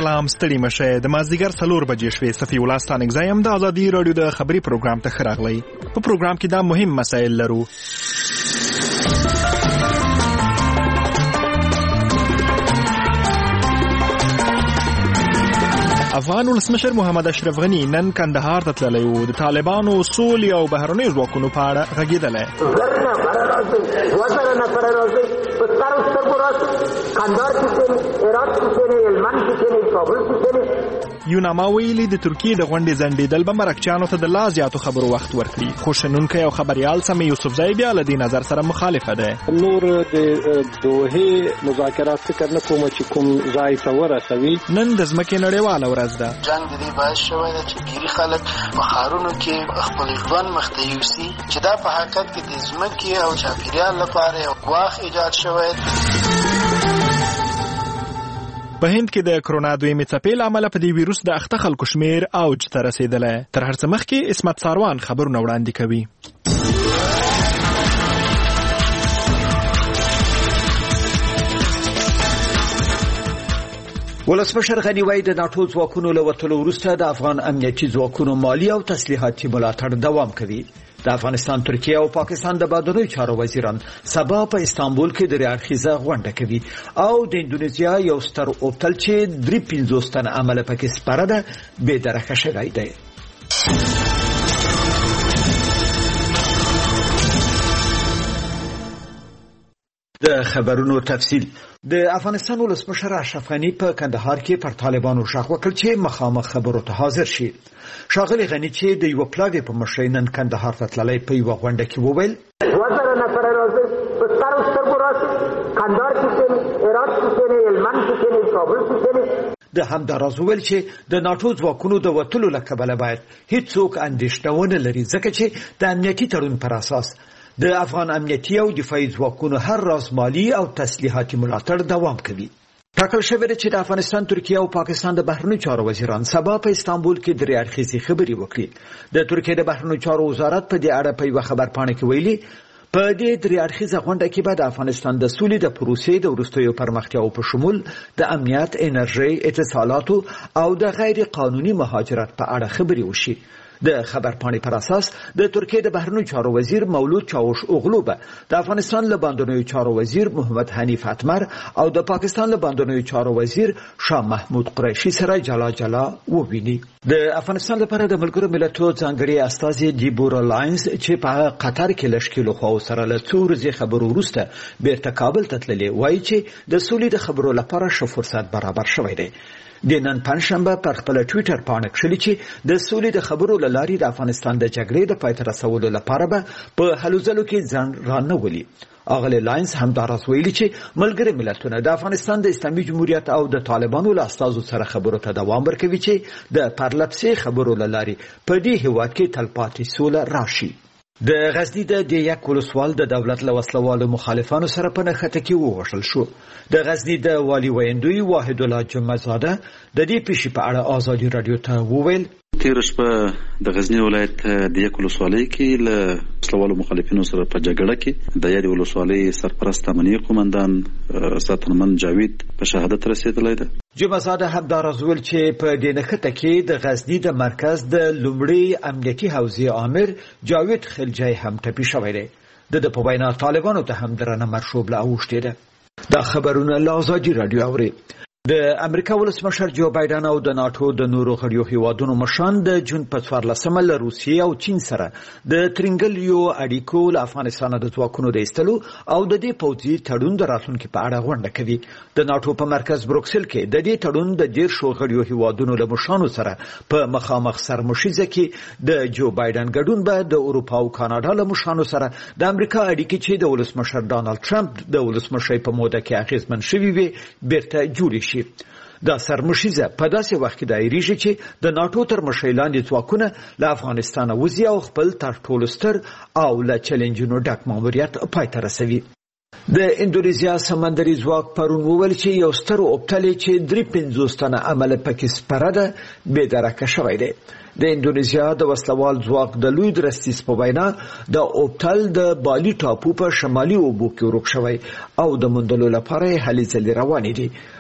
سلام ستړي مشه د مازدیګر 4 بجې شوې صفي الله ستانګ زایم د ازادي رادیو د خبري پروګرام ته خراغلی په پروګرام کې دا مهم مسایل لرو. افغان ولسمشر محمد اشرف غنی نن کندهار ته تللی و د طالبانو سولې او بهرنیو ځواکونو په اړه غږېدلی. یوناما ویلي د ترکیې د غونډې ځنډېدل به مرکچیانو ته د لا زیاتو خبرو وخت ورکړي، خو شنونکی او خبریال سمې یوسفزی بیا له دې نظر سره مخالفه ده. نور د دوحې مذاکرات فکر نه کوم چې کوم ځای ته ورسوي. نن د ځمکې نړیواله ورځ ده. جنګ د دې باعث شوی ده چې ډېری خلک په ښارونو کې خپل ژوند مخته یوسي، چې دا په حقیقت کې د ځمکې او چاپېریال لپاره یو ګواښ ایجاد شوی. په هند کې د کرونا دویمې څپې له امله په دې ویروس د اخته خلکو شمېر اوج ته رسېدلی. تر هر څه مخکې اسمت ساروان خبرونه وړاندې کوي. ولسمشر غنی وایي د ناټو ځواکونو له وتلو وروسته د افغان امنیتي ځواکونو مالي او تسلیحاتي ملاتړ دوام کوي. د افغانستان، ترکیه او پاکستان د بهرنیو چارو وزیران سبا په استانبول کې د ریاضیزه غونډه کوي او د اندونیزیا یو ستر اوبتل چې 53 تن عمله پکې سپاره ده به درکه شوی دی. د خبرونو تفصیل. د افغانستان ولسمشر اشرف غنی په کندهار کې پر طالبانو شاخ وکړ چې مخامخ خبرو ته حاضر شي. ښاغلی غنی چې د یو پلاوی په مشرۍ نن کندهار ته تللی په یو غونډه کې وویل وزر نفر راځي په ستارو سترګو راځي کندهار کې عراق کې هلمند کې کابل کې. د همداراز وویل چې د ناټو ځواکونو د وتلو له کبله باید هیڅوک اندېښنه ونه لري، ځکه چې د امنیتي تړون پر اساس د افغان امنیتي او دفاعي ځواکونو هر راز مالی او تسلیحاتي ملاتړ دوام کوي. ټاکل شوی دی چې د افغانستان، ترکیه او پاکستان د بهرنیو چارو وزیران سبا په استانبول کې د ریاضیزې خبرې وکړي. د ترکیه د بهرنیو چارو وزارت په دې اړه په یوه خبرپاڼه کې ویلي په دې ریاضیزه غونډه کې به د افغانستان د سولې د پروسې د وروستیو پرمختیاو په شمول د امنیت، انرژي، اتصالاتو او د غیر قانوني مهاجرت په اړه خبرې وشي. د خبرپاڼې پر اساس د ترکیه د بهرنیو چارو وزیر مولود چاوش اوغلو به د افغانستان له بهرنیو چارو وزیر محمد حنیف اتمر او د پاکستان له بهرنیو چارو وزیر شاه محمود قریشي سره جلا وویني. د افغانستان لپاره د ملګرو ملتونو ځانګړي استازي دیبورا لاینز چې په قطر کې لشکلو خو سره له څو ورځې خبرو وروسته بیرته کابل ته تللي، وایي چې د سولې د خبرو لپاره ښه فرصت برابر شوی دی. د نن پنځشنبه پر خپل ټویټر باندې کړلي چې د سولې د خبرو لارې د افغانستان د جګړې د پای ته رسولو لپاره به په هلو ځلو کې ځان رانولي. اغلی لاینز همداراز ویلي چې ملګري ملتونه د افغانستان د اسلامي جمهوریت او د طالبانو له استازو سره خبرو ته دوام ورکوي چې د پرلپسې خبرو لارې په دې هیواد کې تلپاتې سوله راشي. د غزنی د دیک ولسوال د دولت له وسلوالو مخالفانو سره په نښته کې ووژل شو. د غزنی د والي ویندوی واحد الله جمعزاده د دې پیښې په اړه ازادي رادیو ته وویل تیر شپه د غزنی ولایت د یک ولسوالۍ کې له وسلوالو مخالفینو سره په جګړه کې د یادې ولسوالۍ سرپرست امنیه قومندان ساتنمن جاوید په شهادت رسیدلی ده. جمعزاده همداراز ویل چې په دې نښته کې د غزنی د مرکز د لومړي امنیتي حوزې امیر جاوید خلجی هم ټپي شوی دی. د په وینا طالبانو ته هم درنه مرشوبله اوښتې ده. دا خبرونه له ازادي رادیو اوري. د امریکا ولسمشر جو بایدن او د ناټو د نورو غړیو هیوادونو مشران د جون په 14 له روسیې او چین سره د ترنګلیو اړیکو له افغانستان د ځواکونو د ایستلو او د دې پوځي تړون د راتلونکي په اړه غونډه کوي. د ناټو په مرکز بروکسل کې د دې تړون د 10 غړیو هیوادونو له مشرانو سره په مخامخ سرمشیزه کې د جو بایدن ګډون به د اروپا او کاناډا له مشرانو سره د امریکا اړیکې چې د ولسمشر ډانلډ ټرمپ د ولسمشۍ په موده کې اغیزمن شوي وي بیرته جوړې شي. دا سرمشیزه په داسې وخت کې دایریږي چې د ناټو تر مشرۍ لاندې ځواکونه له افغانستان وځي او خپل تر ټولو ستر او له چیلنجونو ډک ماموریت پای ته رسوي. د اندونیزیا سمندري ځواک پرون وویل چې یو ستر اوبتل چې 53 تنه عمله پکې سپاره ده بې درکه شوی دی. د اندونیزیا د وسلوال ځواک د لوی درستیز په وینا د اوبتل د بالی ټاپو په شمالي اوبو کې ورک شوی او د موندلو لپاره هلې ځلې روانې دي.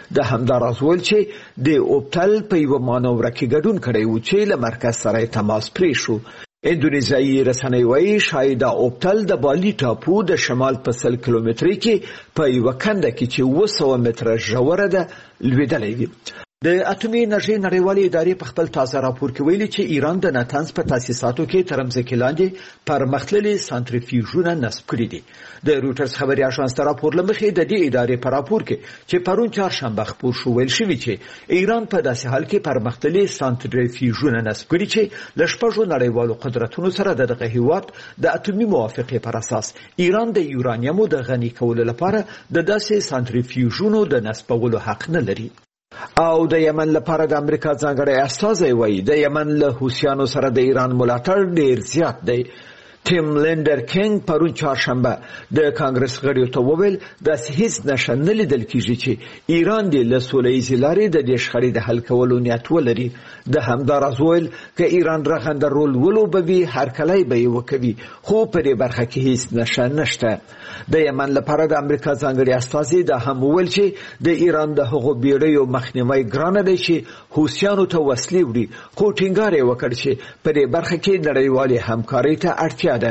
د همداراز ویل چې د اوپټل په یو مانور کې ګډون کړی و چې له مرکز سره تماس پرې شو. اندونیزیایي رسنۍ وایي شاید اوپټل د بالي ټاپو د شمال په 100 کیلومتري کې په یو کنده کې چې 200 متره ژوره ده لویدلی وي. د اټومي انرژي نړیوالې ادارې په خپل تازه راپور کې ویلي چې ایران د ناتنز په تاسیساتو کې تر مځکې لاندې پرمختللي سانتریفیوژونه نصب کړي دي. د روټرز خبري اژانس د راپور لمخې د دې ادارې په راپور کې چې پرون چهارشنبه خپور شو ویل شوی چې ایران په داسې حال کې پرمختللي سانتریفیوژونه نصب کړي چې ل شپږو نړیوالو قدرتونو سره دغه هیواد د اټومي موافقې پر اساس ایران د یورانیمو د غني کولو لپاره د داسې سانتریفیوژونو د نصبولو حق نه لري. او د یمن لپاره د امریکا ځانګړی استازی وایي د یمن له حوثیانو سره د ایران ملاتړ ډیر زیات دی. ټیم لینډر کینګ پرون چهارشنبه د کانګرس غړیو ته وویل داسې هیڅ نښه نه لیدل کیږي چې ایران د له سولهییزې لارې د دې شخړې د حل کولو نیت ولري. د همداراز ویل که ایران رغنده رول ولوبوي هرکلی به یې وکوي خو په دې برخه کې هیڅ نښه نشته. د یمن لپاره د امریکا ځانګړي استازي دا هم وویل چې د ایران د هغو بیړیو مخنیوی ګرانه دی چې حوثیانو ته وسلې وړي خو ټینګار یې وکړ چې په دې برخه کې نړیوالې همکارۍ ته اړتیا ده.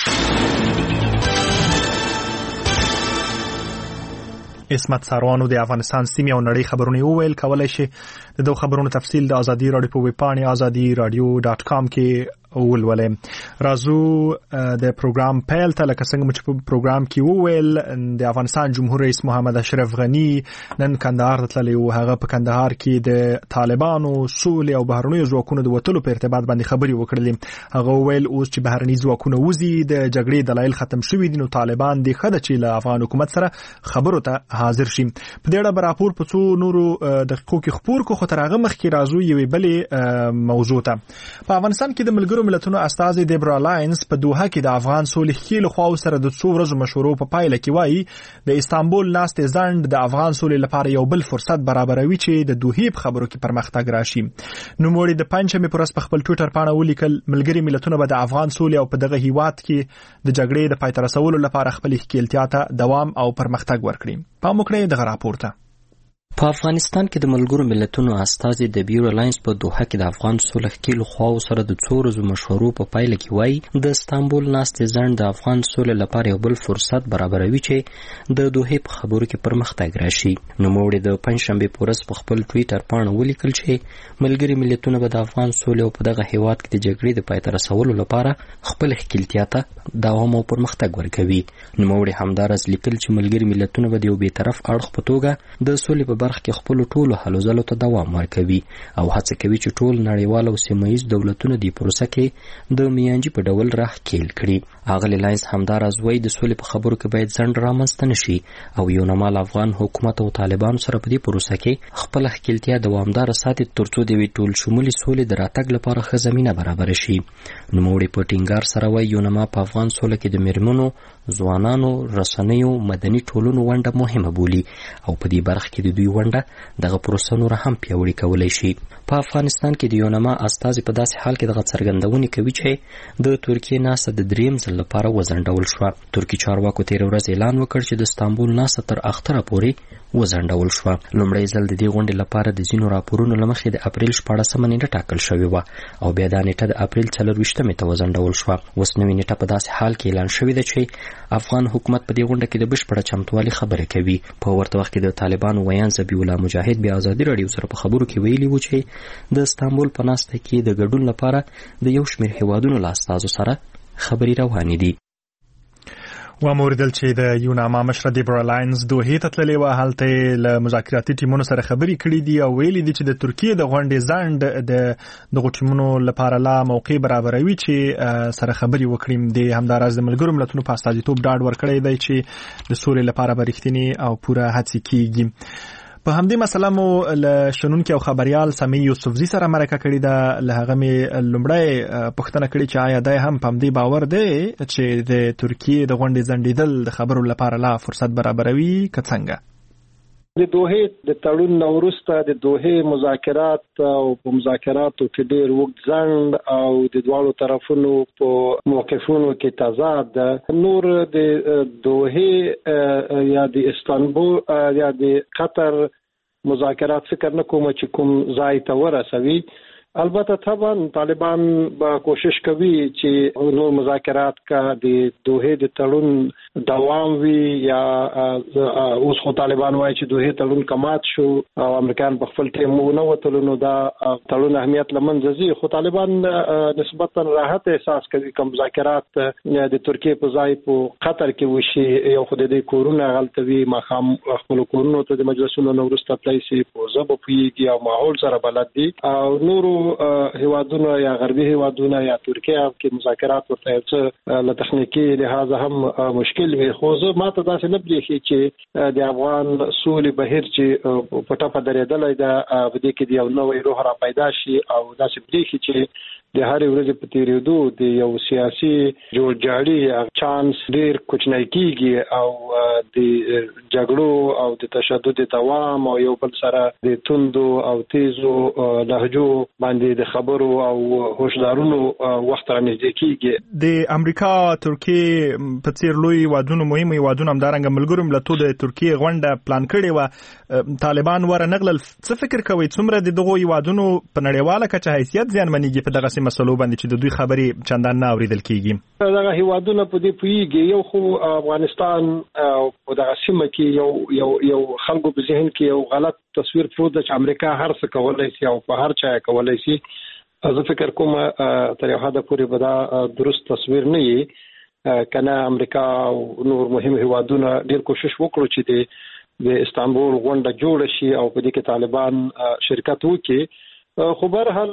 اسمت ساروانو د افغانستان سیمې او نړۍ خبرونه وویل. کولای شي د دوه خبرونو تفصیل د ازادي رادیو په ویب پاڼې azadiراdio.com کې ولولئ. راځو د پروګرام پیل ته. لکه څنګه چې په پروګرام کې وویل د افغانستان جمهور رئیس محمد اشرف غنی نن کندهار ته تللی و. هغه په کندهار کې د طالبانو سولې او بهرنیو ځواکونو د وتلو په ارتباط باندې خبرې وکړلې. هغه وویل اوس چې بهرني ځواکونه وځي د جګړې دلایل ختم شوي دي نو طالبان د خده چې له افغان حکومت سره خبرو ته حاضر شي. په دې اړه راپور په څو نورو دقیقو کې خبر کو خو تر هغه مخکې راځو یوې بلې موضوع ته. په افغانستان کې د ملګرو ملتونو استازي دیبرا لاینز په دوحه کې د افغان صلح خېلو خواو سره د څو ورځو مشورو په پایله کې وایي د استانبول ناستې ځنډ د افغان صلح لپاره یو بل فرصت برابروي چې د دوحې په خبرو کې پرمختګ راشي. نوموړي د پنځمې پر ورځ په خپل ټویټر باندې ولیکل ملګري ملتونه به د افغان صلح او په دغه هیواد کې د جګړې د پای ته رسولو لپاره خپل ښکېلتیا ته دوام او پرمختګ ورکړي. پام وکړئ دغه راپور ته. په افغانستان کې د ملګرو ملتونو استازي د بیورو لاینز په دوحه کې د افغان صلح خېلو خواو سره د څو ورځو مشورو په پایله کې وایي د استانبول ناستې ځنډ د افغان صلح لپاره یو بل فرصت برابروي چې د دوحې په خبرو کې پرمختګ راشي. نوموړي د پنځشنبې په ورځ په خپل ټویټر باندې ولیکل چې ملګري ملتونه به د افغان صلح او په دغه هیواد کې د جګړې د پای ته رسولو لپاره خپل ښکېلتیا ته دوام او پرمختګ ورکوي. نوموړي همداراز لیکل چې ملګري ملتونه به د یو بېطرف اړخ په توګه د صلح په برخه کې خپل ټولو هلو ځلو ته دوام ورکوي او هڅه کوي چې ټول نړیوال او سیمه‌ییز دولتونه د پروسه کې د میانجي په ډول راخېل کړي. اغلی لاینز همداراز وایي د سولې په خبرو کې باید ځنډ رامنځته نشي او یو نمال افغان حکومت او طالبانو سره په دې پروسه کې خپل ښکېلتیا دوامداره ساتي ترڅو د یوې ټول شمولي سولې د راتګ لپاره ښه زمینه برابره شي. نوموړي په ټینګار سره وایي یو نما په افغان سوله کې د میرمنو ځوانانو رسنیو مدني ټولنو ونډه مهمه بولي او په دې برخه کې د دوی ونډه دغه پروسه نور هم پیاوړې کولی شي. په افغانستان کې د یونما استازي په داسې حال کې دغه څرګندونې کوي چې د ترکیې ناسته د دریم ځل لپاره وځنډول شوه. ترکي چارواکو تېره ورځ اعلان وکړ چې د استانبول ناسته تر اختره پورې وځنډول شوه. لومړی ځل د دې غونډې لپاره د ځینو راپورونو له مخې د اپریل 14مه نیټه ټاکل شوې وه او بیا دا نیټه د اپریل 24مې ته وځنډول شوه. اوس نوې نیټه په داسې حال کې اعلان شوې ده چې افغان حکومت په دې غونډه کې د بشپړه چمتووالي خبره کوي. په ورته وخت کې د طالبانو ویان ذبیح الله مجاهد بیا ازادي راډیو سره په خبرو کې ویلي و چې د استانبول په ناسته کې د ګډون لپاره د یو شمېر هیوادونو له استازو سره خبرې روانې دي. وموردل چې د یوناما مشر دیبرا لاینز دوحې ته تللی وه. هلته له مذاکراتي ټیمونو سره خبرې کړي دي او ویلي دي چې د ترکیې د غونډې ځنډ د دغو ټیمونو لپاره لا موقع برابروي چې سره خبرې وکړي. د همداراز د ملګرو ملتونو په استازیتوب ډاډ ورکړی دی چې د سولې لپاره به رښتینې او پوره هڅې کیږي. په همدې مسله مو له شنونکي او خبريال سمیع یوسفزي سره مرکه کړې ده. له هغه مې لومړی پوښتنه کړې چې آیا دی هم په همدې باور دی چې د ترکیې د غونډې ځنډېدل د خبرو لپاره لا فرصت برابروي که څنګه؟ د دوحې د تړون وروسته د دوحې مذاکرات او په مذاکراتو کې ډېر وخت ځنډ او د دواړو طرفونو په موقفونو کې تضاد ده. نور د دوحې یا د استانبول یا د قطر مذاکرات فکر نه کوم چې کوم ځای ته ورسوي. البته طبعا طالبان با کوشش کوي چې نور مذاکرات کا د دوحه د تړون دوام وي یا اوس خو طالبان وایي چې دوحه تړون کمات شو او امریکایان په خپل ټیم نه وتلو نو دا تړون اهمیت لمنځه ځي. خو طالبان نسبتا راحت احساس کوي کوم مذاکرات د ترکیه په ځای په قطر کې وشي یو خو د کورونه غلطوي مخام خپل کورونو ته د مجلسونو نورسته پلیسي په زبو پیږي او ماحول سره بلد دي او نورو هیوادونه یا غربي هیوادونه یا ترکیه کې مذاکرات ورته څه له تخنیکی لحاظ هم مشکل وي. خو زه ماته داسې نه بریخي چې د افغان سولې بهیر چې پټه په درېدلې ده په دې کې د یو نوې روح را پیدا شي او داسې بریخي چې د هر ورځې په تیریدو د یو سیاسي جوړجاړي چانس ډیر کوچنی کیږي او د جګړو او د تشدد دوام او یو بل سره د توندو او تیزو لهجو باندې د خبرو او هوښیارونو وخت را نږدې کیږي. د امریکا ترکیه په څیر لوی وادونو مهم وادونو همدارنګ ملګرو ملتونو د ترکیه غونډه پلان کړې و طالبان ورنغلل. څه فکر کوي څومره دغه وادونو په نړیواله کچه حیثیت ځانمنېږي په دغه مسلو باندې چې د دوی خبرې چندان نه اوریدل کیږي؟ دغه هیوادونه په دې پوهیږي یو خو افغانستان په دغه سیمه کې یو خلکو په ذهن کې یو غلط تصویر پروت دی چې امریکا هر څه کولای شي او په هر چا کولای شي. زه فکر کوم تر یو حد پورې به دا درست تصویر نه وي. کنه امریکا او نور مهم هیوادونه ډیر کوشش وکړو چې د استانبول غونډه جوړه شي او په دې کې طالبان شرکت وکړي. خو برحال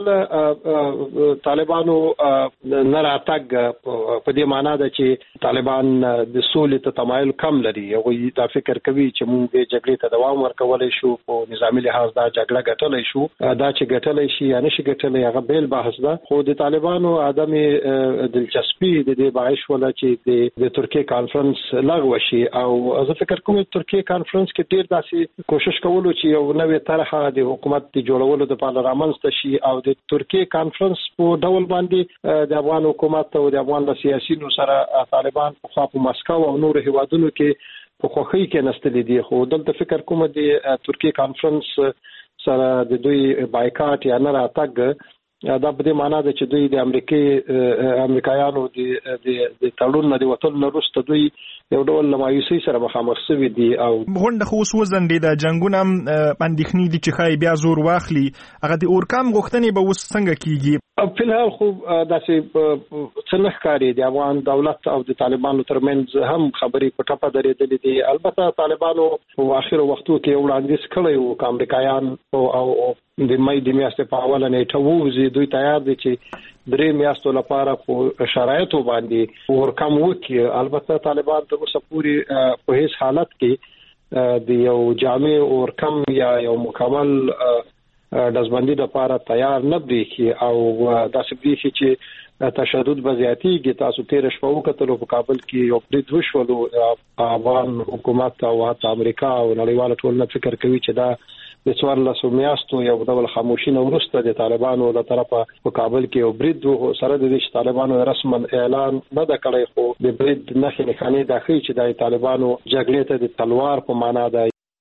طالبانو نه راتګ په دې معنا ده چې طالبان د سولې ته تمایل کم لري. هغوی دا فکر کوي چې موږ د جګړې ته دوام ورکولای شو په نظامی لحاظ دا جګړه ګټلای شو. دا چې ګټلای شي یا نشي ګټلای هغه بیل بحث ده. خو د طالبانو عدم دلچسپي د دې باعث ولا چې د ترکیه کانفرنس لغوه شي او زه فکر کوم ترکیه کانفرنس کې ډیر داسې کوشش کولو چې یو نوې طرحه د حکومت د جوړولو د پارلمان شي او د ترکیه کانفرنس په ډول باندې د افغان حکومت او د افغان سیاسيونو سره طالبان په مسکو او نور هیوادونو کې په خوخي کې نستل دي. خو دلته فکر کوم د ترکیه کانفرنس سره د دوی بایکاټ یا نه راتګ دا په دې معنی ده چې دوی د امریکایانو د تړون نه وتل نه وروسته دوی یو ډول مایوسي سره مخامخ شوي دي او غونډه خو وسوځندې د جنگونه اندېښنې دي چې خای بیا زور واخلي. هغه د اورکام غوښتنې به وس څنګه کیږي؟ په الحال خو داسې څنګه ښکاري د افغان دولت او د طالبانو ترمنځ هم خبرې په ټپه درېدلې دي. البته طالبانو په اخر وختو کې وړاندیز کړی و امریکایان او د مې د میاشتې په اوله نیټه ووزي دوی تیار دي چې 3 میاشتو لپاره په شرایطو باندې ورکم وکړي. البته طالبان تر اوسه پورې په هیڅ حالت کې د یو جامع ورکم یا یو مکمل دزبندي لپاره تیار نه دي او داسې دي چې تشدد بزیاتیږي. تاسو تیر شپه وکړو په کابل کې یو برید وشو. افغان حکومت او امریکا او نړیوال ټولنه فکر کوي چې دا د 14 میاشتو یو ډول خاموشي نه وروسته د طالبانو له طرفه په کابل کې یو برید سره د دې طالبانو رسما اعلان نه دا کړی خو د برید نښې نښانې دا ښیي چې د طالبانو جګړې ته د تلوار په معنا ده.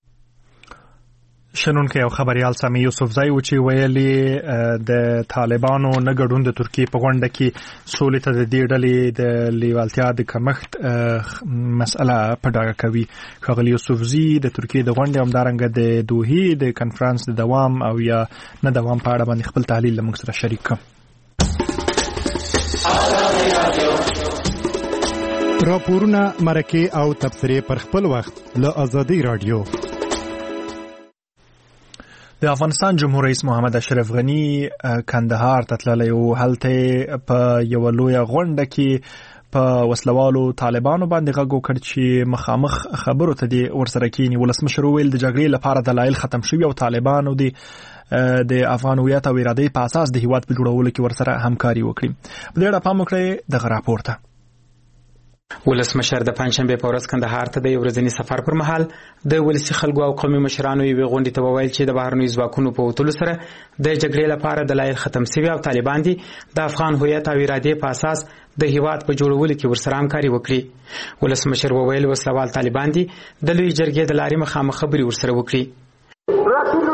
شنونکو یو خبريال سامي یوسفزای و چې ویلي د طالبانو نه ګډون د ترکیه په غونډه کې سولې ته د دې ډلې د لیوالتیا د کمښت مسأله په ډاګه کوي. ښاغلی یوسفزي د ترکیه د غونډې همدارنګه د دوحې د کنفرانس د دوام او یا نه دوام په اړه باندې خپل تحلیل له موږ سره شریک کړ. راپورونه مرکه او تبصرې پر خپل وخت له ازادي رادیو. د افغانستان جمهور رئیس محمد اشرف غنی کندهار ته تللی او هلته په یو لوی غونډه کې په وسلوالو طالبانو باندې غږ وکړ چې مخامخ خبرو ته دی ورسره کینی. ولسمشر ویل د جګړې لپاره دلایل ختم شوي او طالبانو د افغان هویت او ارادې په اساس د هیواد په جوړولو کې ورسره همکاري وکړي. په دې اړه پام وکړئ دغه راپور ته. ولسمشر د پنځشنبه په ورځ کندهار ته د یو ورځني سفر پر مهال د ولسی خلکو او قومي مشرانو یوې غونډې ته وویل چې د بهرنیو ځواکونو په وتلو سره د جګړې لپاره دلایل ختم شوي او طالبان دي د افغان هویت او ارادې په اساس د هیواد په جوړولو کې ورسره همکاري وکړي. ولسمشر وویل وسلوال طالبان دي د لوی جرګې د لارې مخامخ خبري ورسره وکړي. رسول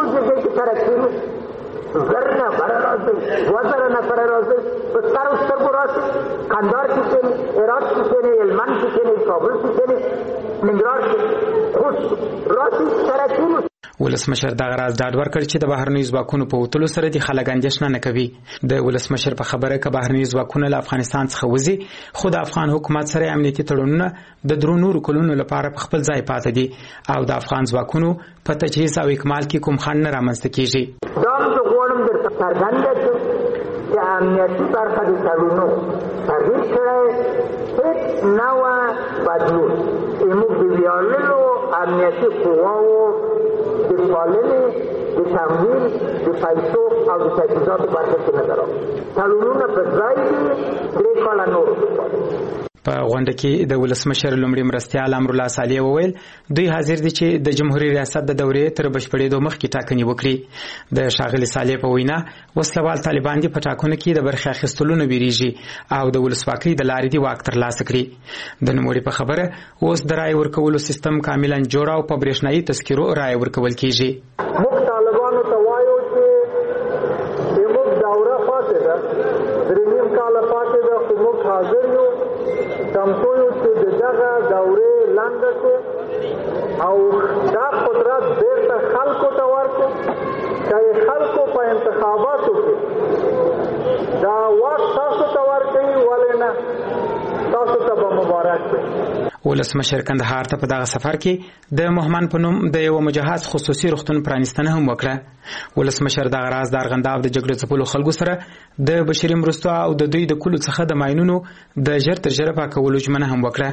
2,000 نفره راځي په سترو سترګو راشي کندهار کې کښېني هرات کې کښېني هلمند کې کښېني کابل کې کښېني ننګرهار کې خوست راشي سرکونو ولسمشر دغه راز ډاډ ورکړ چې د بهرنیو ځواکونو په وتلو سره د خلک اندېښنه نه کوي. د ولسمشر په خبره کې بهرنیو ځواکونه له افغانستان څخه وځي خو د افغان حکومت سره امنیتي تړونونه د درو نورو کلونو لپاره په خپل ځای پاتې دي او د افغان ځواکونو په تجهیز او اکمال کې کوم خنډ نه رامنځته کیږي. دا زه غواړم درته څرګنده کړم چې امنیتي برخه د تړونونو تغییر کړی هېڅ نه وه بدلون زموږ د ویاړلو امنیتي قواو د پالنې د تمویل د پیسو او د تجهیزاتو برخه کې نه درو تړونونه په ځای دي 3 کاله نور په غونډه کې د ولسمشر لومړي مرستیال امرالله صالح وویل دوی حاضر دي چې د جمهوریت ریاست د دورې تر بشپړېدو مخکې ټاکنې وکړي. د ښاغلي صالح په وینا وسلوال طالبان دي په ټاکنو کې د برخې اخیستلو نه ویریږي او د ولسواکۍ د لارې دي واک ترلاسه کړي. د نوموړي په خبره اوس د رایې ورکولو سیستم کاملا جوړ او په برېښنایي تذکرو رایې ورکول کیږي. موږ طالبانو ته وایو چې زموږ دوره پاتې ده 3 کاله پاتې ده خو موږ حاضر یو تمسو یو چې دغه دورې لاندې شي او دا قدرت بیرته خلکو ته ورکړو چې خلکو په انتخاباتو کې دا واک تاسو ته ورکړي ولې نه تاسو ته به مبارک وي. ولسمشر کندهار ته په دغه سفر کې د مهمن په نوم د یو مجهز خصوصي روغتون پرانیستنه هم وکړه. ولسمشر دغه راز د ارغنداب د جګړې ځپلو خلکو سره د بشري مرستو او د دوی د کلو څخه د ماینونو د ژر تر ژره پاکولو ژمنه هم وکړه.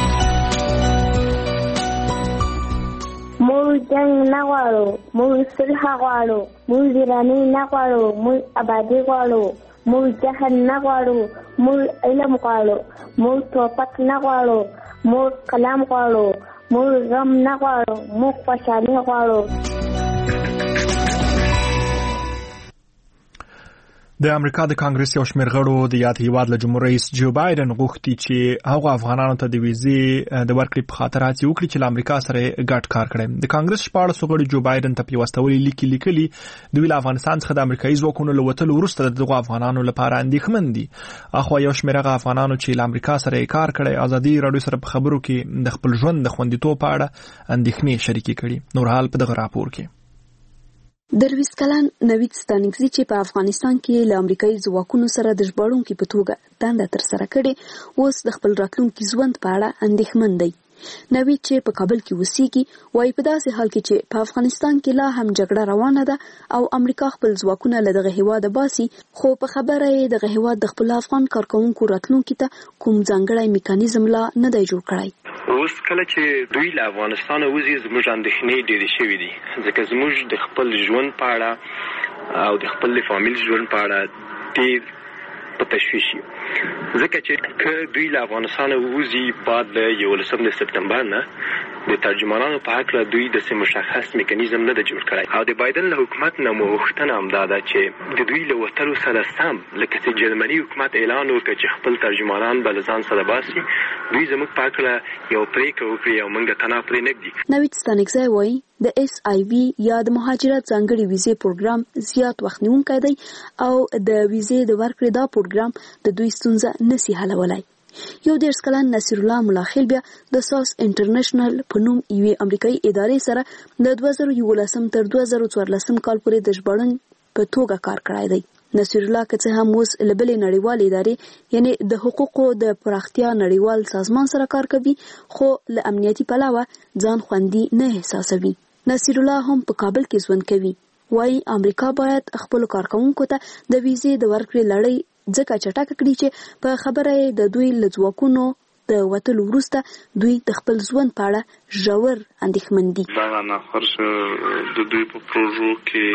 موږ جنګ نه غواړو، موږ صلح غواړو، موږ ویراني نه غواړو، موږ آبادي غواړو، موږ جهل نه غواړو، موږ علم غواړو، موږ توپک نه غواړو، موږ کلام غواړو، موږ غم نه غواړو، موږ خوشحالي غواړو. د امریکا د کانګرس یو شمېر غړو د یاد هیواد له جمهور رئیس جو بایدن غوښتي چې هغه افغانانو ته د ویزې د ورکړې په خاطر هڅې وکړي چې له امریکا سره ګډ کار کړي. د کانګرس 14 غړو جو بایدن ته پیوستولي لیکلي دوی له افغانستان څخه د امریکایي ځواکونو له وتلو وروسته دغه افغانانو لپاره اندېښمن دي. اخو یو شمېر هغه افغانانو چې له امریکا سره کار کړي ازادي راډیو سره په خبرو کې د خپل ژوند د خوندیتوب په اړه اندېښنې شریکې کړي. نور حال په دغه راپور کې درویس کلن نوید ستانکزی چې په افغانستان کې له امریکایي ځواکونو سره د ژغورونکو په توګه دنده ترسره کړې اوس د خپل راتلونکي ژوند په اړه اندېښمن دی. نوید چې په کابل کې اوسېږي وایي په داسې حال کې چې په افغانستان کې لا هم جګړه روانه ده او امریکا خپل ځواکونه له دغه هیواده باسي خو په خبره یې دغه هیواد د خپل افغان کارکونکو راتلونکي ته کوم ځانګړی میکانیزم لا نه دی جوړ کړی. اوس کله چې دوی له افغانستان وځي زموږ اندېښنې ډېرې شوې دي ځکه زموږ د خپل ژوند په اړه او د خپل فامیل ژوند په اړه ډېر په تشویش یو ځکه چې که دوی له افغانستان وځي بعد له 11 سپتمبر نه د ترجمانانو په حق له دوی د مشخص میکانیزم نه دی جوړ کړی او د بایدن له حکومت نه مو غوښتنه همدا ده چې د دوی له وتلو سره سم لکه چې جرمني حکومت اعلان وکړي چې خپل ترجمانان به له ځان سره باسي دوی زموږ په حق له یو پرېکړه وکړي او موږ تنها پرې نه ږدي. نوید ستانکزی وایي د SIV یا د مهاجرت ځانګړي ویزې پروګرام زیات وخت نیونکی دی او د ویزې د ورکړې دا پروګرام د دوی ستونزه نشي حلولای. یو 10 کلن نصیر الله ملاخیل بیا د ساس انټرنیشنل په نوم یوې امریکایي ادارې سره د 2011 تر 2014 کال پورې د ژغورن په توګه کار کړی دی. نصیر الله که څه هم اوس له بلې نړیوال ادارې یعنی د حقوقو د پراختیا نړیوال سازمان سره کار کوي خو له امنیتي پلوه ځان خوندي نه احساسوي. نصیر الله هم په کابل کې ژوند کوي. وايي امریکا باید خپل کارکونکو ته د ویزې د ورکړې لړۍ ځکه چټکه کړي چې په خبره د دوی له ځواکونو د وتلو وروسته دوی د خپل ژوند په اړه ژور اندېښمن دي. دا نه خرڅ د دوی په پروژو کې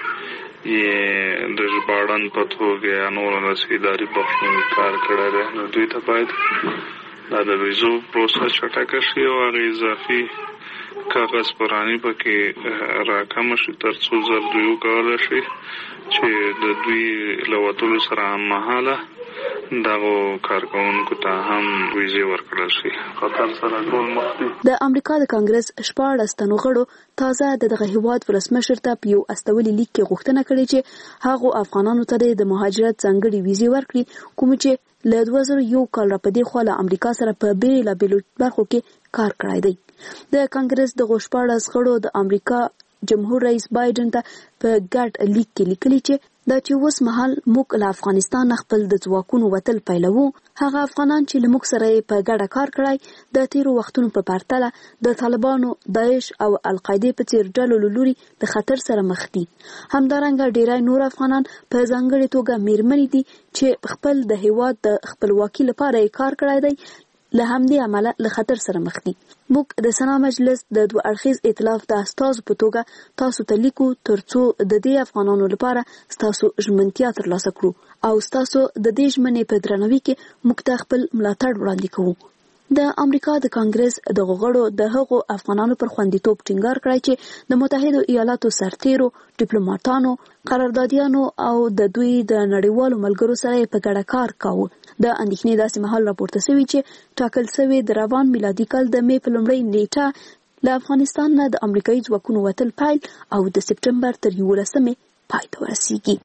یې د ژباړن په توګه نور رسیداري بخښنې کار کړی دی نو دوی ته باید دا د ویزو پروسه چټکه شي او هغه اضافي کاغذ پرانی پکې راکم شي تر څو زر دوی وکړل شي چې د دوی له وتلو سره هم مهاله دغه کارکونکو ته هم ویزې ورکړل شي. قطر سره ټول مخ دي. د امریکا د کانګرس 14 تنو غړو تازه دغه هیواد ولسمشر ته په یو استولي لیک کې غوښتنه کړې چې هغه افغانانو ته د مهاجرت ځانګړي ویزې ورکړي کوم چې له 2001 کال راپدې خو له امریکا سره په بیلابېلو برخو کې کار کړی دی. د کانګرس د 14 غړو د امریکا جمهور رئیس بایدن ته په ګډ لیک کې لیکلي چې دا چې اوس مهال موږ له افغانستان خپل د ځواکونو وتل پیلوو، هغه افغانان چې له موږ سره په ګډه کار کړی د تیرو وختونو په پرتله د طالبانو، داعش او القاعده په څیر ډلو له لوري د خطر سره مخ دي. همدارنګه ډیری نور افغانان په ځانګړې توګه میرمنې دي چې خپل د هیواد د خپلواکۍ لپاره کار کړی دی، له همدې امله له خطر سره مخ دي. موږ د سنا مجلس د دوه اړخیز ائتلاف د استازو په توګه تاسو ته لیکو ترڅو د دې افغانانو لپاره تاسو ژمنتیا ترلاسه کړو او تاسو د دې ژمنې په درناوي کې موږ ته خپل ملاتړ وړاندې کوو. د امریکا د کانګرس د غړو د هغو افغانانو پر خوندیتوب ټینګار کړی چې د متحده ایالاتو سرتیرو، ډیپلوماټانو، قراردادیانو او د دوی د نړیوالو ملګرو سره په ګډه کار کاوه. د اندېښنې داسې مهال راپورته شوی چې ټاکل شوی د روان میلادي کال د مې په لومړۍ نیټه له افغانستان نه د امریکایي ځواکونو وتل پیل او د سپټمبر تر 11 پای ته ورسیږي.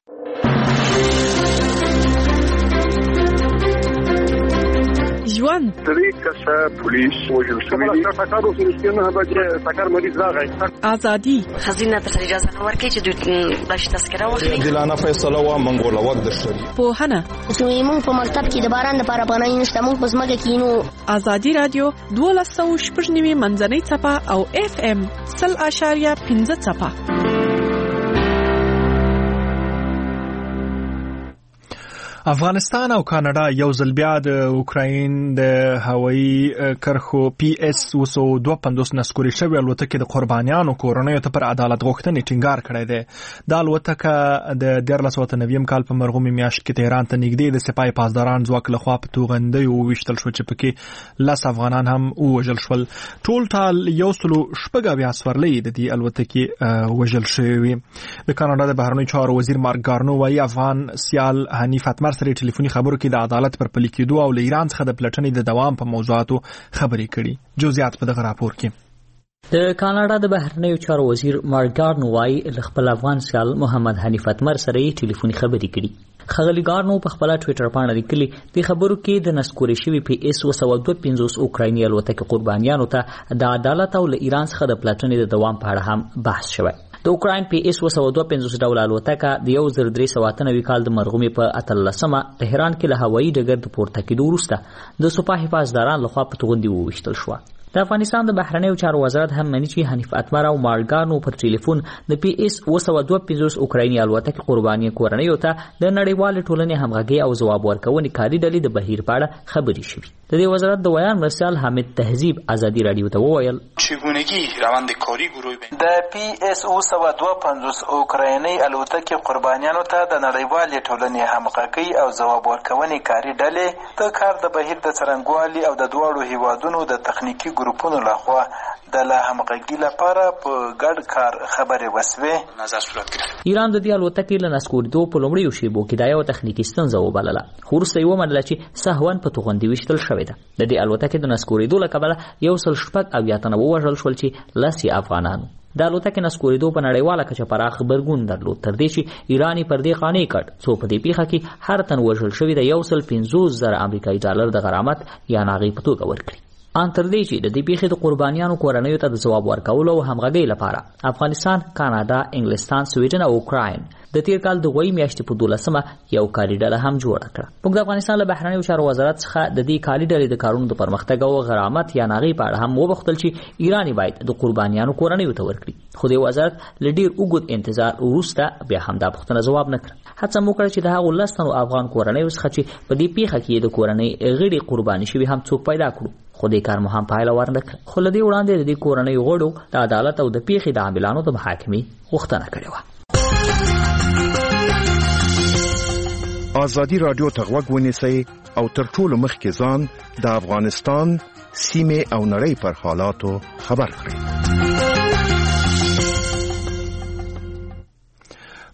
ژوند درې کسه پولیس وژل شوي دي. ټاکارو سره بچ ټاکار مریض راغی. ازادي خزینه ته اجازه نه ورکړي چې دوی د تذکره واخلي. دلانه فیصله وا منګوله وخت د شری. پوهنه چې موږ په مکتب کې د باران لپاره پناه نشته، موږ په ځمکه کې نو. ازادي رادیو 12.9 منځنۍ څپه او FM 0.5 څپه. افغانستان او کاناډا یو ځل بیا د اوکراین د هوایي کرښو PS-252 نسکوري شوی الوتکې د قربانیانو کورنیو ته پر عدالت غوښتنې ټینګار کړی دی. دا الوتکه د 1990 کال په مرغومي میاشت کې تهران ته نږدې د سپاه پاسداران ځواک لخوا په توغندیو وویشتل شو چې پکې 10 افغانان هم ووژل شول. ټول ټال 170 سورلۍ د دې الوتکې وژل شوي. د کاناډا د بهرنیو چارو وزیر مارک ګارنو وايي افغان سیال حنیف اتمر سره ټلیفوني خبرو کې د عدالت پر پلي کېدو او له ایران څخه د پلټنې د دوام په موضوعاتو خبرې کړي. جزئیات په دغه راپور کې. د کاناډا د بهرنیو چارو وزیر مارک ګارنو وايي له خپل افغان سیال محمد حنیف اتمر سره ټلیفوني خبرې کړي. خغلی ګارنو په خپل ټوئیټر باندې لیکلي د خبرو کې د نسکوري شوی PS-252 اوکرایني الوتکې قربانیانو ته د عدالت او له ایران څخه د پلټنې د دوام په اړه هم بحث شوی. د اوکراین PS-252 ډول الوتکه د 1398 کال د مرغومي په 18مه تهران کې له هوایي ډګر د پورته کېدو وروسته د سپاه حفاظداران لخوا په توغندي وویشتل شو. د افغانستان د بهرنیو چارو وزارت هم مني چې حنیف اتمر او مارګانو پر ټلیفون د PS-252 اوکرایني الوتکې قرباني کورنیو ته د نړیوال ټولنې همغږي او ځواب ورکونې کاري ډلې د بهیر په اړه خبرې شوې. د دې وزارت د بیان مرسل حامد تهذیب ازادي رادیو ته وویل چگونگی روند کاری گروه د PS-252 اوکرایني الوتکې قربانیانو ته د نړیوال ټولنې همغږي او ځواب ورکونې کاري ډلې د کار د بهیر د څرنګوالي او د دواړو هیوادونو د تخنیکی ګروپونو لخوا د لا همغږي لپاره په ګډ کار خبرې وسوې نظر صورت گرفت. ایران د دې الوتکې له نسکوریدو په لومړیو شیبو کې دا یو تخنیکی ستونزه وبلله، خو وروسته یې ومنله چې سهون په توغندي ویشتل شوې ده. د دې الوتکې د نسکوریدو له کبله 180 تنه ووژل شول چې 10 افغانانو. د الوتکې نسکوریدو په نړیواله کچه پراخ غبرګون درلود، تر دې چې ایرانی پر دې قانع کړ څو په دې پیښه کې هر تن وژل شوی د 150,000 امریکایي ډالر د غرامت یا ناغي په توګه ورکړي. ان تر دې چې د دې پیښې د قربانیانو کورنیو ته د ځواب ورکولو او همغږۍ لپاره افغانستان، کاناډا، انګلستان، سویډن او اوکراین د تیر کال د غوي میاشتې په 12مه یو کاري ډله هم جوړه کړه. موږ د افغانستان له بهرنیو چارو وزارت څخه د دې کاري ډلې د کارونو د پرمختګ او غرامت یا ناغي په اړه هم وغوښتل چې ایرانی باید د قربانیانو کورنیو ته ورکړي، خو د وزارت له ډیر اوږد انتظار وروسته بیا هم دا پوښتنه ځواب نه کړه. هڅه مو کړې چې د هغو 10 تنو افغان کورنیو څخه چې په دې پیښه کې د کورنۍ غړي قرباني شوي هم څوک پیدا کړو، خو دې کار مو هم پایله ورنه کړه. خو له دې وړاندې د دې کورنیو غړو د عدالت او د پیښې د عاملانو د محاکمې غوښتنه کړې وه. ازادي رادیو ته غوږ ونیسئ او تر ټولو مخکې ځان د افغانستان سیمې او نړۍ پر حالاتو خبر کړئ.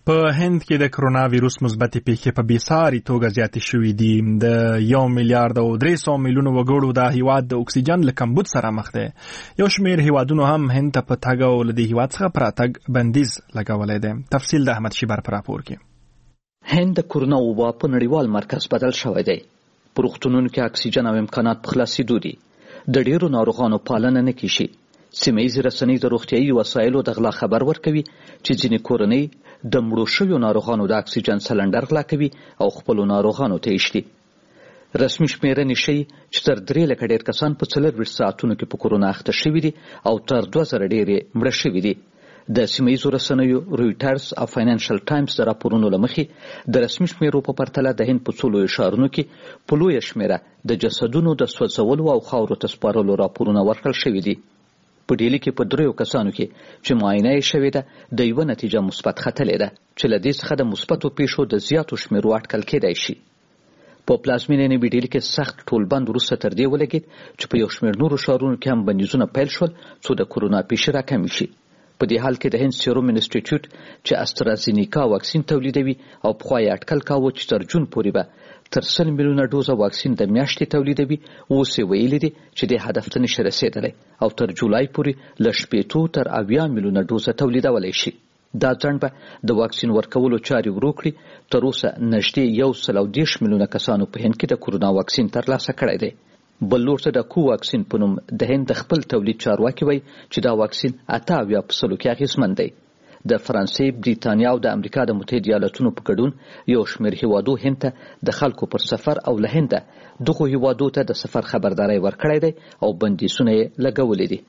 په هند کې د کرونا وایروس مثبتې پیښې په بېساري توګه زیاتې شوې دي. د 1 میلیارډ او 300 میلیونو وګړو دا هیواد د اکسیجن له کمبود سره مخ دی. یو شمېر هیوادونو هم هند ته په تګ او له دې هیواد څخه پر راتګ بندیز لګولی دی. تفصیل د احمد شیبر په راپور کې. هند د کرونا وبا په نړیوال مرکز بدل شوی دی. په روغتونونو کې اکسیجن او امکانات په خلاصېدو دي. د ډېرو ناروغانو پالنه نه کیږي. سیمه ییزې رسنۍ د روغتیایي وسایلو د غلا خبر ورکوي چې ځینې کورنۍ د مړو شویو ناروغانو د اکسیجن سلنډر غلا کوي او خپلو ناروغانو ته یې شتي. رسمي شمیرنې ښیي چې تر 3 لکه ډېر کسان په 24 ساعتونو کې په کرونا اخته شوي دي او تر 2000 ډېرې مړه شوي دي. د سیمه ییزو رسنیو رویټرز او فاینانشل ټایمز د راپورونو له مخې د رسمي شمیرو په پرتله د هند په څو لویو ښارونو کې په لویه شمیره د جسدونو د سوځولو او خاورو ته سپارلو راپورونه ورکړل شوي دي. په ډیلي کې په 3 کسانو کې چې معاینه یې شوې ده د یوه نتیجه مثبت ختلې ده چې له دې څخه د مثبتو پیښو د زیاتو شمیرو اټکل کېدای شي. په پلازمینې نوي ډیلي کې سخت ټولبند وروسته تر دې ولګېد چې په یو شمېر نورو ښارونو کې هم بندیزونه پیل شول څو د کرونا پیښې راکمې شي. په دې حال کې د هند سیروم انسټیټیوټ چې استرازینیکا واکسین تولیدوي او پخوا یې اټکل کاوه چې تر جون پورې به تر 100 میلیونه ډوزه واکسین د میاشتې تولیدوي، اوس یې ویلي دي چې دې هدف ته نشي رسېدلی او تر جولای پورې له 80 تر 80 میلیونه ډوزه تولیدولی شي. دا ځنډ به د واکسین ورکولو چارې ورو کړي. تر اوسه نږدې 130 میلیونه کسانو په هند کې د کرونا واکسین ترلاسه کړی دی. بل لور ته د کو واکسین په نوم د هند د خپل تولید چارواکي وایي چې دا واکسین 88% کې اغېزمن دی. د فرانسې، بریتانیا او د امریکا د متحده ایالاتونو په ګډون یو شمېر هیوادو هند ته د خلکو پر سفر او له هنده دغو هیوادو ته د سفر خبرداری ورکړی دی او بندیزونه یې لګولي دي.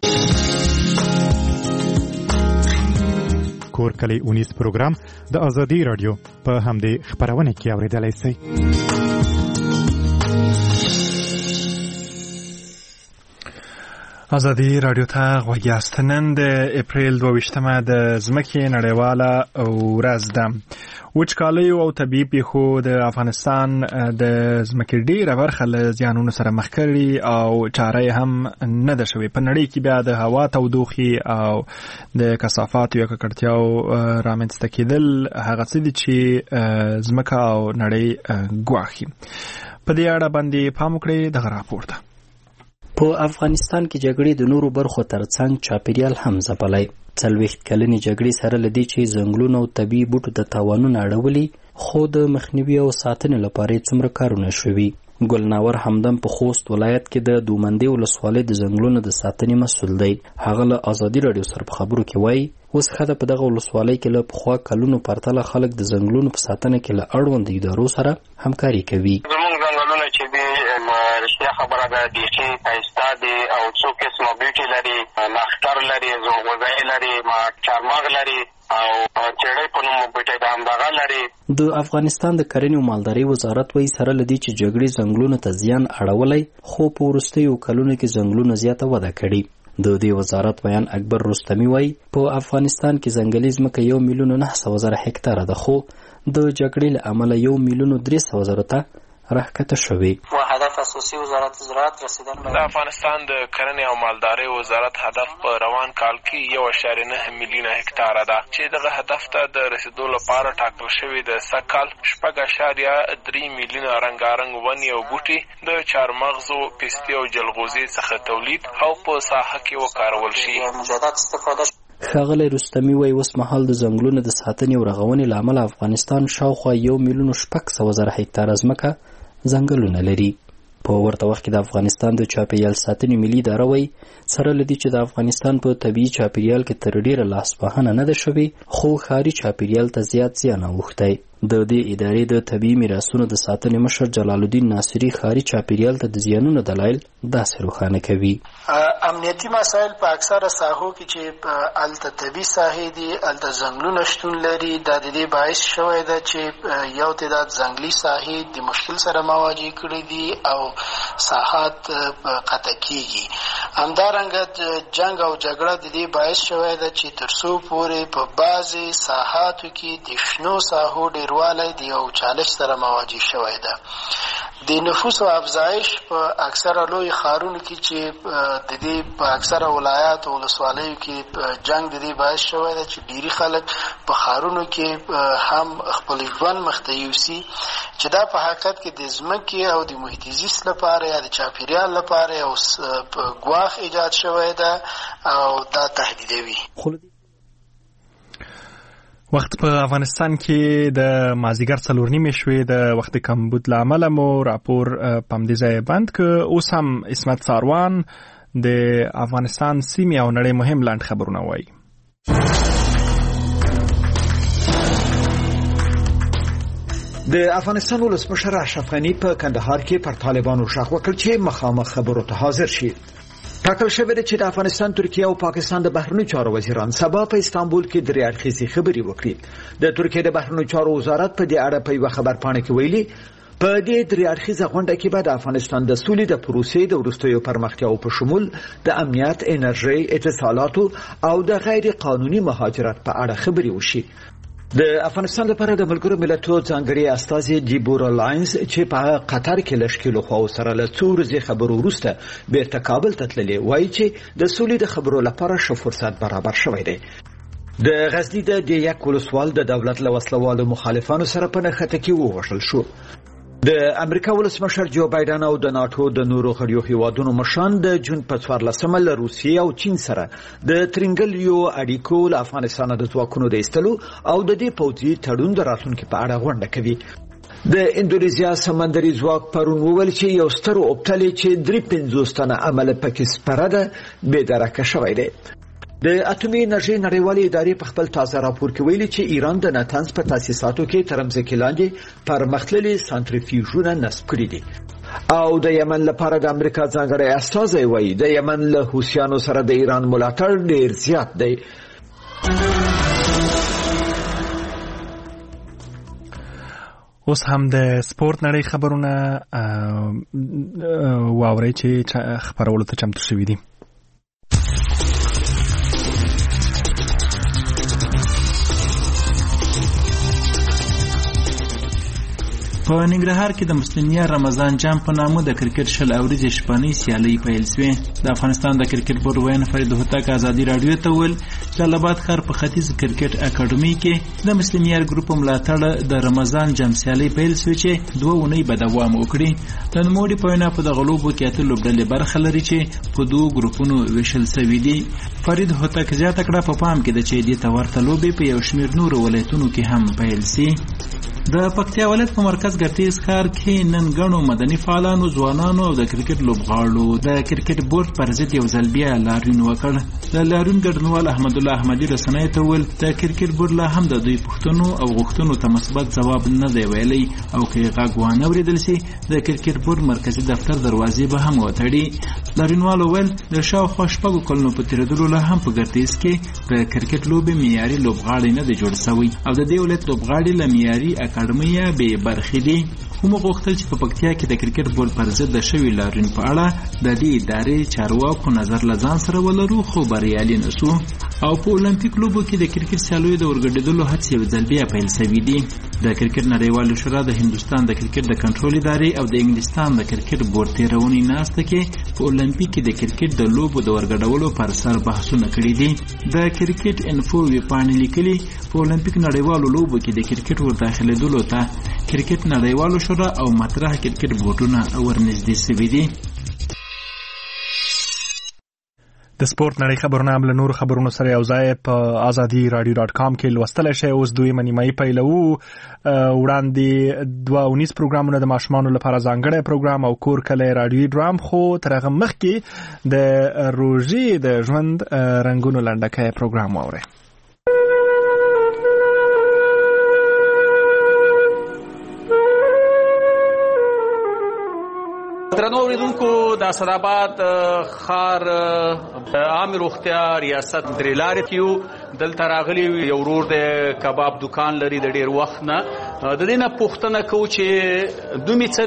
کور کلی اونیز پروګرام د ازادي رادیو په همدې خبرونه کې اوریدلای شئ. ازادي رادیو ته غوږ یاست. نن د اپریل 22مه د ځمکې نړیواله ورځ ده. وچکالۍ او طبیعي پیښو د افغانستان د ځمکې ډېره برخه له زیانونو سره مخ کړي او چاره هم نه ده شوې. په نړۍ کې بیا د هوا تودوخې او د کثافاتو یا ککړتیاو رامنځته کېدل هغه څه دي چې ځمکه او نړۍ ګواښي. په دې اړه باندې پام وکړئ دغه راپور ته. په افغانستان کې جګړې د نورو برخو ترڅنګ چاپیریال هم ځپلی. 40 کلنې جګړې سره له دې چې ځنګلونو او طبیعي بوټو د تاوانونه اړولي، خو د مخنیوي او ساتنې لپاره څومره کارونه شوي. ګلناور همدم په خوست ولایت کې د دومندې ولسوالۍ د ځنګلونو د ساتنې مسؤل دی. هغه له ازادي رادیو سره په خبرو کې وایي اوس ښه په دغه ولسوالۍ کې له پخوا کلونو پرتله خلک د ځنګلونو په ساتنه کې له اړوندو ادارو سره همکاري کوي. رښتیا خبره ده بیخي ښایسته دي او څو قسمه بوټي لري، نښتر لري، زوړغوزۍ لري، چارمغز لري او چړۍ په نوم بوټی د همدغه لري. د افغانستان د کرنې او مالدارۍ وزارت وایي سره له دې چې جګړې ځنګلونو ته زیان اړولی، خو په وروستیو کلونو کې ځنګلونه زیاته وده کړې. د دې وزارت بیان اکبر رستمي وایي په افغانستان کې ځنګلي ځمکه 1,900,000 هکتاره ده، خو د جګړې له امله 1,300,000 ته راښکته شوې. هدف اساسي وزارت زراعت رسیدن د افغانستان د کرنې او مالدارۍ وزارت هدف په روان کال کې 1.9 میلیونه هکتاره ده چې دغه هدف ته د رسیدو لپاره ټاکل شوی د سږ کال 4.3 میلیونه رنګارنګ ونې او بوټي د چارمغزو، پستې او جلغوزي څخه تولید او په ساحه کې وکارول شي. مجدد استفاده ښاغلی رستمي وایي اوس مهال د ځنګلونو د ساتنې او رغونې له امله افغانستان شاوخوا 1,600,000 هکتاره ځمکه ځنګلونه لري. په ورته وخت کې د افغانستان د چاپیریال ساتنې ملي اداره وایي سره له دې چې د افغانستان په طبیعي چاپیریال کې تر ډیره لاسوهنه نه ده شوې، خو ښاري چاپیریال ته زیات زیان اوښتی. د دې ادارې د طبیعي میراثونو د ساتنې مشر جلال الدین ناصري ښاري چاپیریال ته د زیانونو دلایل داسې روښانه کوي. امنیتي مسایل په اکثره ساحو کې چې الته طبیعي ساحې دي، الته ځنګلونه شتون لري، دا د دې باعث شوی ده چې یو تعداد ځنګلي ساحې د مشکل سره مواجه کړي دي او ساحات قطع کیږي. همدارنګه جنگ او جګړه د دې باعث شوی ده چې تر څو پورې په بعضې ساحاتو کې د شنو ساحو ډیروالی د یو چالش سره مواجه شوی ده. د نفوس او افزایش په اکثره لوی ښارونو کې چې د دې په اکثره ولایات او ولسوالیو کې جنگ د دې باعث شوی دی چې ډېری خلک په ښارونو کې هم خپل ژوند مخ ته یوسي چې دا په حقیقت کې د ځمکې او د محیط زیست لپاره یا د چاپیریال لپاره یو ګواښ ایجاد شوی دی او دا تهدیدوي. وخت په افغانستان کې د مازیګر 4:30 شوې د وخت کمبود له امله مو راپور په همدې ځای بند که اوس هم عصمت ساروان د افغانستان سیمې او نړۍ مهم لاند خبرونه وایي. د افغانستان ولسمشر اشرف غني په کندهار کې پر طالبانو شاخ وکړ چې مخامخ خبرو ته حاضر شي. ټاکل شوی دی چې د افغانستان، ترکیه او پاکستان د بهرنیو چارو وزیران سبا په استانبول کې درې اړخیزې خبرې وکړي. د ترکیه د بهرنیو چارو وزارت په دې اړه په یوه خبرپاڼه کې ویلي په دې درې اړخیزه غونډه کې به د افغانستان د سولې د پروسې د وروستیو پرمختیاو په شمول د امنیت، انرژي، اتصالاتو او د غیر قانوني مهاجرت په اړه خبرې وشي. د افغانستان لپاره د ملګرو ملتونو ځانګړي استازي دیبورا لاینز چې په قطر کې لشکلو خو سره له څو ورځې خبرو وروسته بیرته کابل ته تللي وایي چې د سولې د خبرو لپاره ښه فرصت برابر شوی دی. د غزني د یک ولسوال د دولت له وسلوالو مخالفانو سره په نښته کې ووژل شو. د امریکا ولسمشر جو بایدن او د ناتو د نورو غړیو هیوادونو مشران د جون په 14 له روسیې او چین سره د ترنګلیو اړیکو له افغانستان د ځواکونو د ایستلو او د دې پوځي تړون د راتلونکي په اړه غونډه کوي. د اندونیزیا سمندري ځواک پرون وویل چې یو ستر اوبتلې چې 53 تنه عمل پکې سپاره ده بېدرکه شوی دی. د اټومي انرژي نړیوالې ادارې په خپل تازه راپور کې ویلي چې ایران د ناتنز په تاسیساتو کې تر مځکې لاندې پرمختللي سانتریفیوژونه نصب کړي دي. او د یمن لپاره د امریکا ځانګړی استازی وایي د یمن له حوثیانو سره د ایران ملاتړ ډیر زیات دی. اوس هم د سپورت نړۍ خبرونه واورئ چې خبرولو ته چمتو شوي دي. په ننګرهار کې د مسلمانیار رمضان جام په نامه د کرکټ شل اوريزې شپانۍ سیالۍ پیل شوې. د افغانستان د کرکټ بورډ وین فرید هوتک ازادي رادیو ته ویل جلالاباد ښار په ختیځ کرکټ اکاډمي کې د مسلمانیار ګروپ ملاتړ د رمضان جام سیالۍ پیل شوې چې 2 اونۍ به دوام وکړي. د نوموړي په وینا په دغه لوبو کې 8 لوبډلې برخه لري چې په 2 ګروپونو ویشل شوي دي. فرید هوتک زیاته کړه په پام کې د چې دې تورته لوبې په یو شمېر نورو ولایتونو کې هم پیل شي. د پکتیا ولایت په مرکز ګرتیز ښار کې نن غنو مدني فعالانو، ځوانانو او د کرکټ لوبغاړو د کرکټ بورډ پر ضد یو ځل بیا لاریون وکړ. د لاریون ګډونوال احمد الله احمدي رسنیو ته ویل د کرکټ بورډ لا هم د دوی پوښتنو او غوښتنو ته مثبت ځواب نه دی ویلی او که غږ وانه اورېدل شي د کرکټ بورډ مرکزي دفتر دروازې به هم وتړي. لاریونوالو ویل د شاوخوا 6 کلونو په تېرېدلو لا هم په ګرتیز کې د کرکټ لوبې معیاري لوبغاړی نه دی جوړ شوی او د دې ولایت لوبغاړي له معیاري اکاډمۍ به برخې دي. کومه غوښتل چې په پکتیا کې د کرکټ بورډ پر ضد د شوي لاریون په اړه د دې ادارې چارواکو نظر له ځان سره ولرو خو بریالي نه شو. او په اولمپیک لوبو کې د کرکټ سیالیو د ورګډېدلو هڅې یو ځل بیا پیل شوي دي. د کرکټ نړیوالو شورا د هندوستان د کرکټ د کنټرول ادارې او د انګلستان د کرکټ بورډ تیرونې ناسته کې په اولمپیک کې د کرکټ د لوبو د ورګډولو پر سر بحثونه کړي دي. د کرکټ انفو ویبپاڼې لیکلي په اولمپیک نړیوالو لوبو کې د کرکټ ورداخلېدلو ته کرکټ نړیوالو شورا او مطرح کرکټ بورډونه ورنږدې شوي دي. د سپورت نړۍ خبرونه هم له نورو خبرونو سره یو ځای په azadi.radio.com کې لوستلی شئ. اوس 2 نیمایي پیلوو. وړاندې 2 پروګرامونه د ماشومانو لپاره ځانګړی پروګرام او کور کلی راډیوي ډرام، خو تر هغه مخکې د روژې د ژوند رنګونو لنډکی پروګرام واورئ. درنو اوریدونکو، د اسداباد ښار عام روغتیا ریاست درې لارې کیو دلته راغلی یو ورور د کباب دکان لري د ډیر وخت نه. د دې نه پوښتنه کوو چې دوی څه دی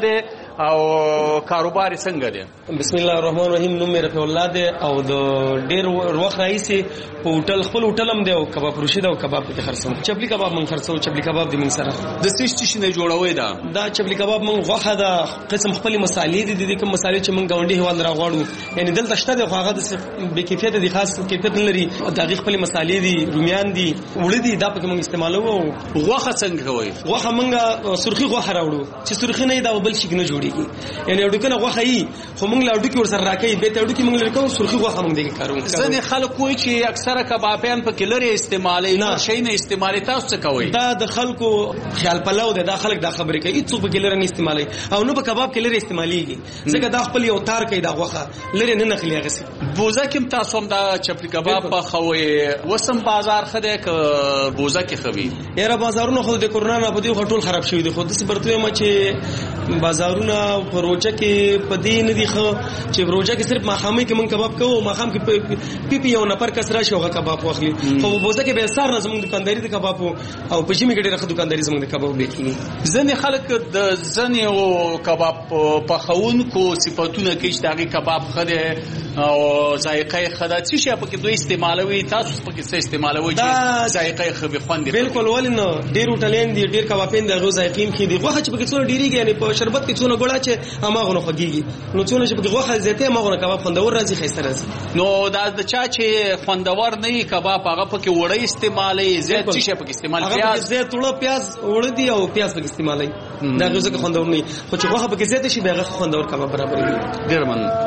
او کاروبار څنګه دی؟ بسم الله الرحمن الرحیم. نوم مې رفیع الله دی او د ډیر وخت راهیسې په هوټل خپل هوټل هم دی او کباب فروشي ده او کباب پکې خرڅوم. چپلی کباب من خرڅوم. چپلی کباب د من سره د څه شي نه جوړوي دا چپلی کباب من غوښه ده قسم خپل مصالحې دي د کوم مصالحې چې من ګاونډي هوال راغواړو یعنی دلته شته د هغه د بې کیفیت دي خاص کیفیت لري د خپل مصالحې دي رومیان دي وړي دي دا پکې من استعمالوو. غوښه څنګه کوي؟ غوښه منګه سرخي غوښه راوړو چې سرخي نه دا بل شي نه جوړيږي یعنی اډو کنه غوښه یي خو موږ لا اډو کې ورسره راکې به ته اډو کې موږ لري کوم سرخي غوښه موږ دې کارو. ځنې خلک وایي چې اکثره کبابیان په کلر استعمالي نه شي نه استعمالي. تاسو څه کوي؟ دا د خلکو خیال پلاو ده. دا خلک دا خبرې کوي چې په کلر نه استعمالي او نو په کباب کلر استعماليږي ځکه دا خپل یو تار کوي دا غوښه لري نه نخلي غسي. بوزه کې تاسو هم دا چپلی کباب په خوي وسم بازار خده ک بوزه کې خوي یاره بازارونه خو د کورونا نه په دې خټول خراب شوی دي. خو د سپرتوي ما چې بازارونه پروژه کې پدې نه دي خو چې پروژه کې صرف ماخامي کې من کباب کوو ماخام کې پی یو نفر کسره شوغه کباب واخلي. خو بوزه کې به سار نه زموږ دکانداري د کباب او په جمی کې ډېر ښه دکانداري زموږ د کباب لیکي. ځنې خلک د ځنې او کباب په خونکو صفاتونه کې چې دغه کباب خده او ذایقه خده چې شي په کې دوی استعمالوي. تاسو په کې څه استعمالوي چې ذایقه خو به خوند بالکل ولنه ډېر هوټلین دي ډېر کبابین دغه ذایقین کې دي. غوښه چې په کې څونه ډېریږي یعنی په شربت کې څونه ګوړه چې اماغه نه خوږيږي نو څونه چې په کې غوښه زیاته اماغه کباب خوندور راځي خیسته راځي. نو دا د چا چې خوندور نه کباب هغه په کې وړي استعمالي زیات چې شي په کې استعمال پیاز زیات وړه پیاز وړه دي او پیاز په کې استعمالي دا غوښه خوندور نه خو چې غوښه په کې زیات شي به خوندور کباب برابر وي. ډېر من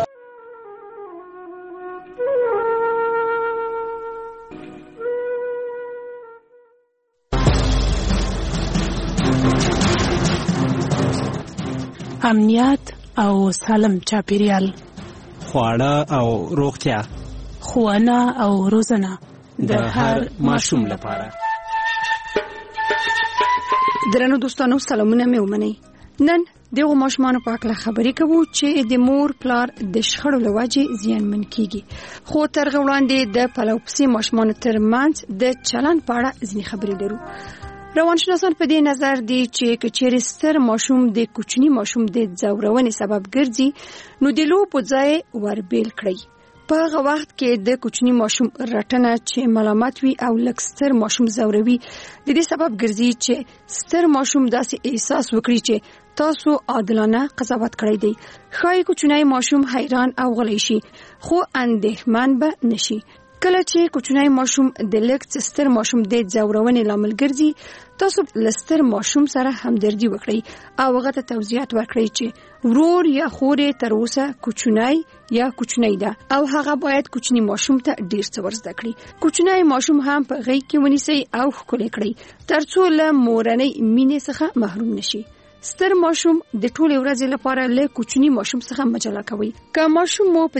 امنیت او سالم چاپیریال، خواړه او روغتیا، ښوونه او روزنه د هر ماشوم لپاره. درنو دوستانو سلامونه مې ومنئ. نن دغه ماشومان په اړه خبرې کوو چې د مور پلار د شخړو لوجې زیانمن کیږي. خو تر وړاندې د پلوپسي ماشومان ترمنځ د چلن په اړه ځینې خبرې درو. روانشناسان په دې نظر دي چې کچېرې ستر ماشوم د کوچني ماشوم د ځورونې سبب ګرځي نو د لوبو ځای وربیل کړئ. په هغه وخت کې د کوچني ماشوم رټنه چې ملامت وي او لږ ستر ماشوم ځوروي د دې سبب ګرځي چې ستر ماشوم داسې احساس وکړي چې تاسو عادلانه قضاوت کړی دی. ښایي کوچنی ماشوم حیران او غلی شي خو اندېښمن به نشي. کله چې کوچنی ماشوم د لږ ستر ماشوم د ځورونې لامل ګرځي تاسو لستر ماشوم سره همدردي وکړئ او هغه ته توضیحات ورکړئ چې ورور یا خورې تر اوسه کوچنی یا کوچنی ده او هغه باید کوچنی ماشوم ته ډیر څه ورزده کړي. کوچنی ماشوم هم په غېږ کې ونیسئ او ښکلی کړئ ترڅو له مورنۍ مینې څخه محروم نشي. ستر ماشوم د ټولې ورځې لپاره له کوچنی ماشوم څخه مجله کوي. که ماشوم مو